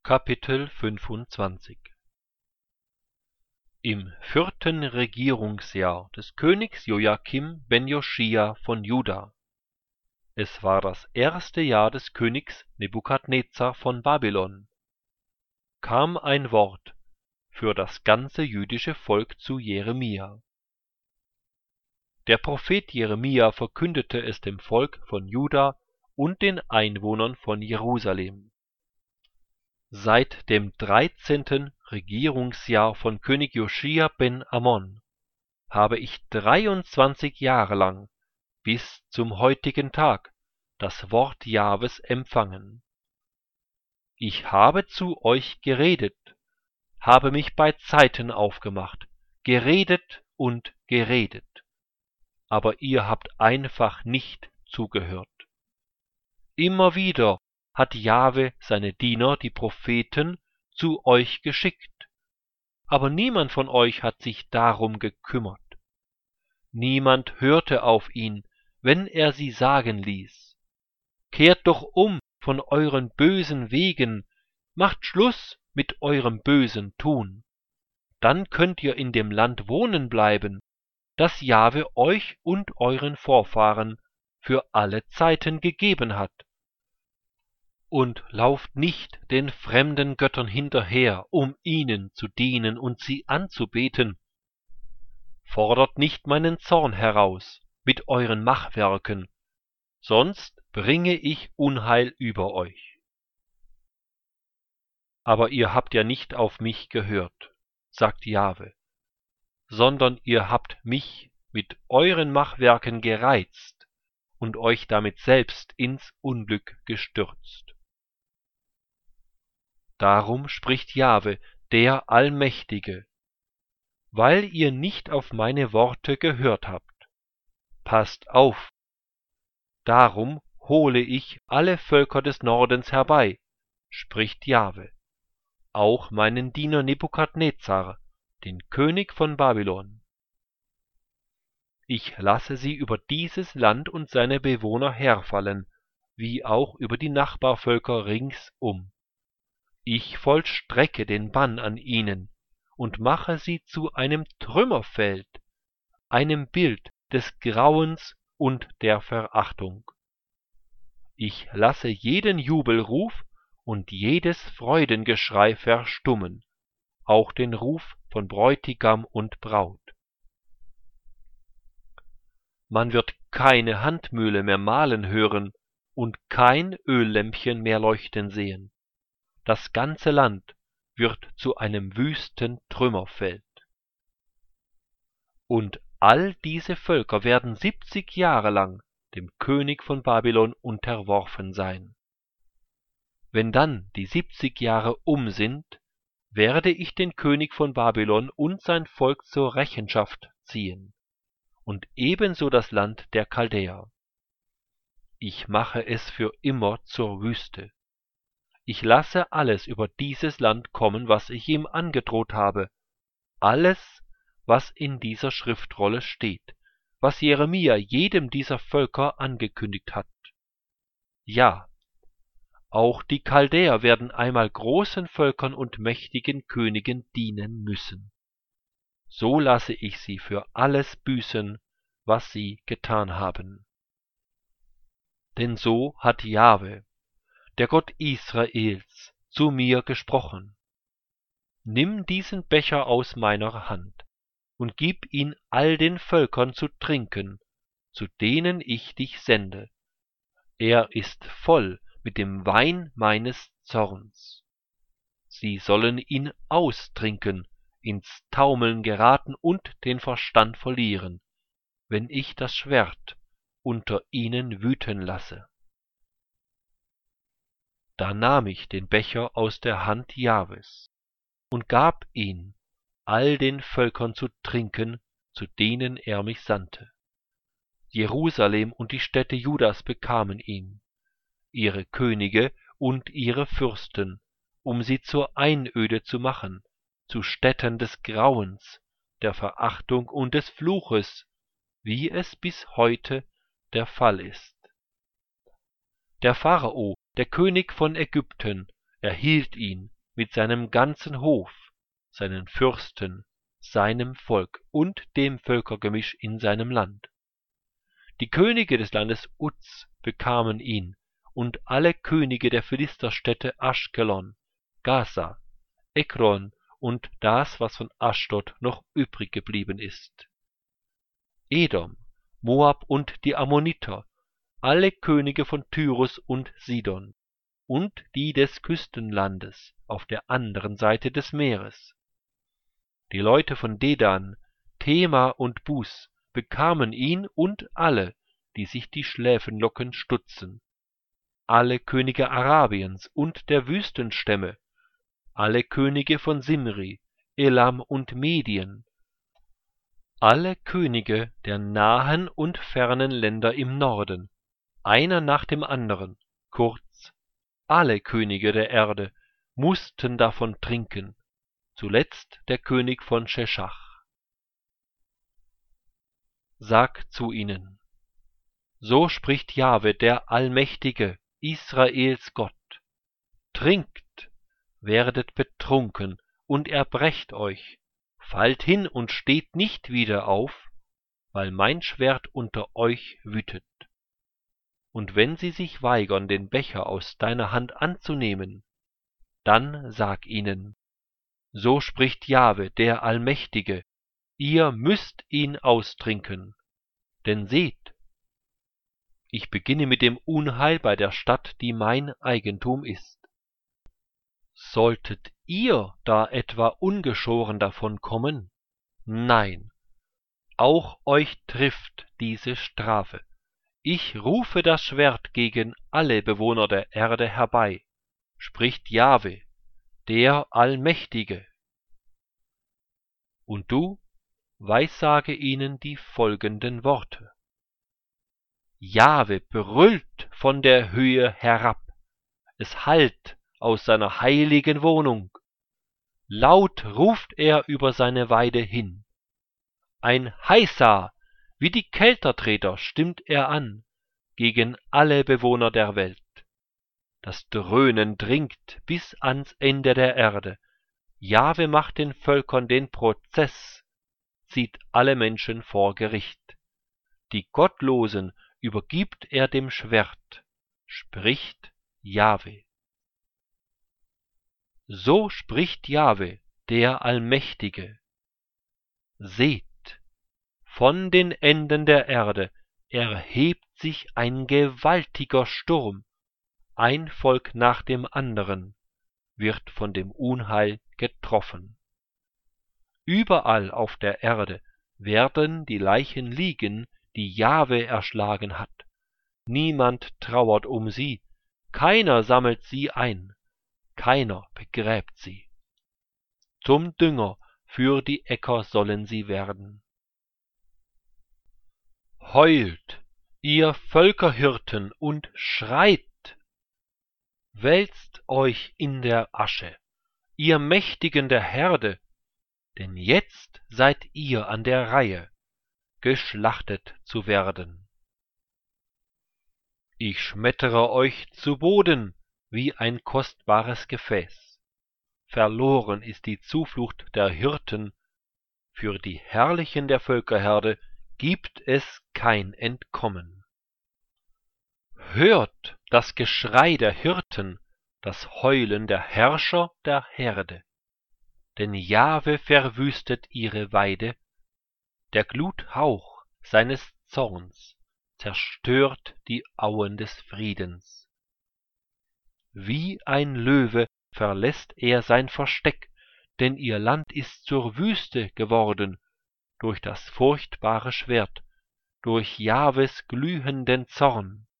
Kapitel 25 Im 4. Regierungsjahr des Königs Joachim ben Joschia von Juda, es war das 1. Jahr des Königs Nebukadnezar von Babylon, kam ein Wort für das ganze jüdische Volk zu Jeremia. Der Prophet Jeremia verkündete es dem Volk von Juda und den Einwohnern von Jerusalem. Seit dem 13. Regierungsjahr von König Joschia ben Ammon habe ich 23 Jahre lang bis zum heutigen Tag das Wort Jahwes empfangen. Ich habe zu euch geredet, habe mich bei Zeiten aufgemacht, geredet und geredet, aber ihr habt einfach nicht zugehört. Immer wieder hat Jahwe seine Diener, die Propheten, zu euch geschickt, aber niemand von euch hat sich darum gekümmert. Niemand hörte auf ihn, wenn er sie sagen ließ: Kehrt doch um von euren bösen Wegen, macht Schluss mit eurem bösen Tun. Dann könnt ihr in dem Land wohnen bleiben, das Jahwe euch und euren Vorfahren für alle Zeiten gegeben hat. Und lauft nicht den fremden Göttern hinterher, um ihnen zu dienen und sie anzubeten. Fordert nicht meinen Zorn heraus mit euren Machwerken, sonst bringe ich Unheil über euch. Aber ihr habt ja nicht auf mich gehört, sagt Jahwe, sondern ihr habt mich mit euren Machwerken gereizt und euch damit selbst ins Unglück gestürzt. Darum spricht Jahwe, der Allmächtige: Weil ihr nicht auf meine Worte gehört habt, passt auf! Darum hole ich alle Völker des Nordens herbei, spricht Jahwe, auch meinen Diener Nebukadnezar, den König von Babylon. Ich lasse sie über dieses Land und seine Bewohner herfallen, wie auch über die Nachbarvölker ringsum. Ich vollstrecke den Bann an ihnen und mache sie zu einem Trümmerfeld, einem Bild des Grauens und der Verachtung. Ich lasse jeden Jubelruf und jedes Freudengeschrei verstummen, auch den Ruf von Bräutigam und Braut. Man wird keine Handmühle mehr mahlen hören und kein Öllämpchen mehr leuchten sehen. Das ganze Land wird zu einem wüsten Trümmerfeld. Und all diese Völker werden 70 Jahre lang dem König von Babylon unterworfen sein. Wenn dann die 70 Jahre sind, werde ich den König von Babylon und sein Volk zur Rechenschaft ziehen, und ebenso das Land der Chaldäer. Ich mache es für immer zur Wüste. Ich lasse alles über dieses Land kommen, was ich ihm angedroht habe, alles, was in dieser Schriftrolle steht, was Jeremia jedem dieser Völker angekündigt hat. Ja, auch die Chaldäer werden einmal großen Völkern und mächtigen Königen dienen müssen. So lasse ich sie für alles büßen, was sie getan haben. Denn so hat Jahwe, der Gott Israels, zu mir gesprochen: Nimm diesen Becher aus meiner Hand und gib ihn all den Völkern zu trinken, zu denen ich dich sende. Er ist voll mit dem Wein meines Zorns. Sie sollen ihn austrinken, ins Taumeln geraten und den Verstand verlieren, wenn ich das Schwert unter ihnen wüten lasse. Da nahm ich den Becher aus der Hand Jahwes und gab ihn all den Völkern zu trinken, zu denen er mich sandte. Jerusalem und die Städte Judas bekamen ihn, ihre Könige und ihre Fürsten, um sie zur Einöde zu machen, zu Stätten des Grauens, der Verachtung und des Fluches, wie es bis heute der Fall ist. Der Pharao, der König von Ägypten, erhielt ihn mit seinem ganzen Hof, seinen Fürsten, seinem Volk und dem Völkergemisch in seinem Land. Die Könige des Landes Uz bekamen ihn, und alle Könige der Philisterstädte Aschkelon, Gaza, Ekron und das, was von Aschdod noch übrig geblieben ist. Edom, Moab und die Ammoniter, alle Könige von Tyrus und Sidon, und die des Küstenlandes auf der anderen Seite des Meeres. Die Leute von Dedan, Tema und Bus bekamen ihn und alle, die sich die Schläfenlocken stutzen, alle Könige Arabiens und der Wüstenstämme, alle Könige von Simri, Elam und Medien, alle Könige der nahen und fernen Länder im Norden, einer nach dem anderen, kurz, alle Könige der Erde mussten davon trinken, zuletzt der König von Scheschach. Sag zu ihnen: So spricht Jahwe, der Allmächtige, Israels Gott: Trinkt, werdet betrunken und erbrecht euch, fallt hin und steht nicht wieder auf, weil mein Schwert unter euch wütet. Und wenn sie sich weigern, den Becher aus deiner Hand anzunehmen, dann sag ihnen: So spricht Jahwe, der Allmächtige, ihr müsst ihn austrinken. Denn seht, ich beginne mit dem Unheil bei der Stadt, die mein Eigentum ist. Solltet ihr da etwa ungeschoren davon kommen? Nein, auch euch trifft diese Strafe. Ich rufe das Schwert gegen alle Bewohner der Erde herbei, spricht Jahwe, der Allmächtige. Und du weissage ihnen die folgenden Worte. Jahwe brüllt von der Höhe herab, es hallt aus seiner heiligen Wohnung. Laut ruft er über seine Weide hin. Ein Heisa, wie die Keltertreter, stimmt er an gegen alle Bewohner der Welt. Das Dröhnen dringt bis ans Ende der Erde. Jahwe macht den Völkern den Prozess, zieht alle Menschen vor Gericht. Die Gottlosen übergibt er dem Schwert, spricht Jahwe. So spricht Jahwe, der Allmächtige. Seht, von den Enden der Erde erhebt sich ein gewaltiger Sturm, ein Volk nach dem anderen wird von dem Unheil getroffen. Überall auf der Erde werden die Leichen liegen, die Jahwe erschlagen hat. Niemand trauert um sie, keiner sammelt sie ein, keiner begräbt sie. Zum Dünger für die Äcker sollen sie werden. Heult, ihr Völkerhirten, und schreit! Wälzt euch in der Asche, ihr Mächtigen der Herde, denn jetzt seid ihr an der Reihe, geschlachtet zu werden. Ich schmettere euch zu Boden wie ein kostbares Gefäß. Verloren ist die Zuflucht der Hirten, für die Herrlichen der Völkerherde gibt es kein Entkommen. Hört das Geschrei der Hirten, das Heulen der Herrscher der Herde. Denn Jahwe verwüstet ihre Weide, der Gluthauch seines Zorns zerstört die Auen des Friedens. Wie ein Löwe verlässt er sein Versteck, denn ihr Land ist zur Wüste geworden, durch das furchtbare Schwert, durch Jahwes glühenden Zorn.